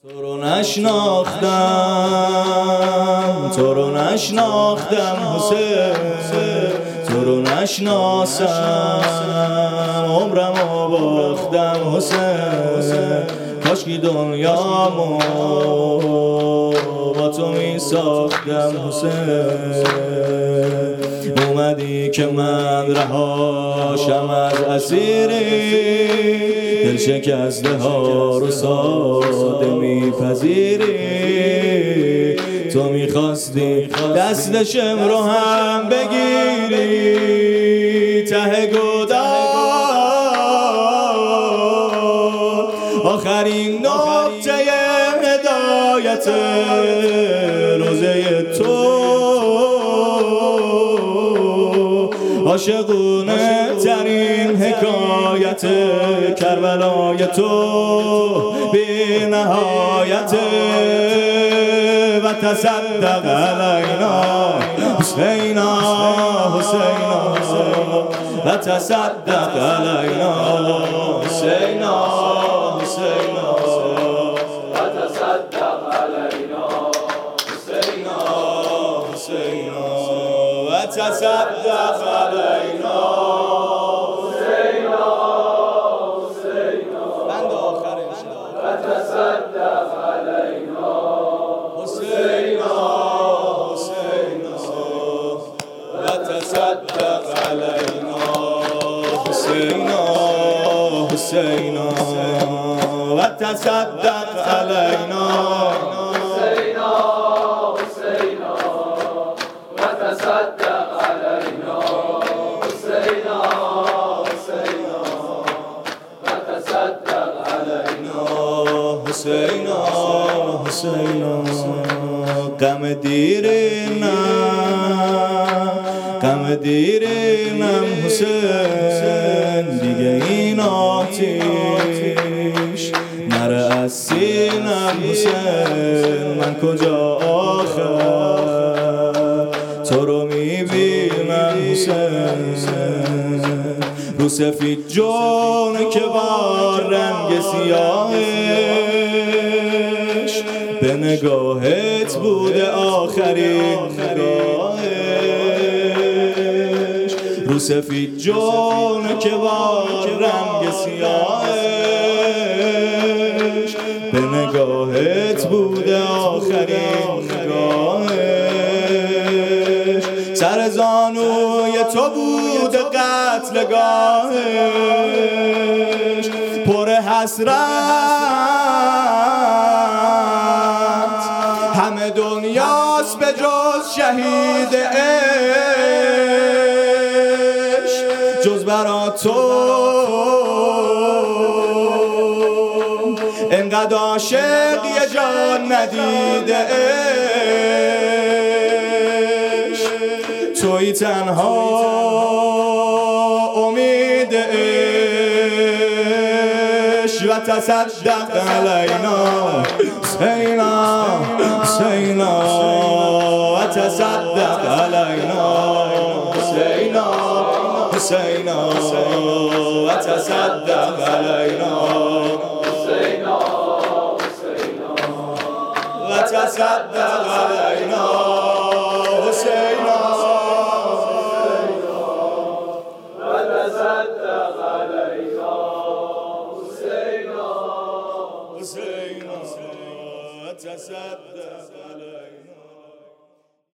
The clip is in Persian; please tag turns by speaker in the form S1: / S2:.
S1: تو رو نشناختم حسین، تو رو نشناسم عمرمو باختم حسین. کاشکی دنیامو با تو می ساختم حسین. اومدی که من رهاشم از اسیری، دل شکسته ها رو ساده میپذیری. تو میخواستی دستشم رو هم بگیری، ته گودال آخرین نقطه هدایت روزه تو، عاشقونه ترین حکایت کربلای تو بی نهایت. و تصدق علینا حسینا حسینا، و تصدق علینا حسینا حسینا، و تصدق علینا حسینا حسینا، و تصدق علینا حسینا حسینا. بند آخر انشاءالله. و تصدق علینا حسینا حسینا، و تصدق علینا حسینا حسینا، و تصدق علینا حسینا حسینا، و تصدق علینا حسینا حسینا، و تصدق علینا حسینا حسینا. غم دیرینم حسین، دیگه این آتیش نره از سینم حسین. من کجا آخر تو رو میبینم حسین، رو سفید جونه که با رنگ سیاهش به نگاهت بوده آخرین نگاهش. رو سفید جونه که با رنگ سیاهش به نگاهت بوده آخرین نگاهش. سر زانوی تو بوده قتلگاهش، پر حسرت همه دنیاست به جز شهید عشق، جز برا تو انقدر عاشق یه جان ندیده عشق. توی تنها امید عشق. و تصدق علینا حسینا حسینا، و تصدق علینا حسینا حسینا، و تصدق علینا حسینا حسینا، و تصدق علینا حسینا حسینا، و تصدق علینا حسینا حسینا، و تصدق علینا.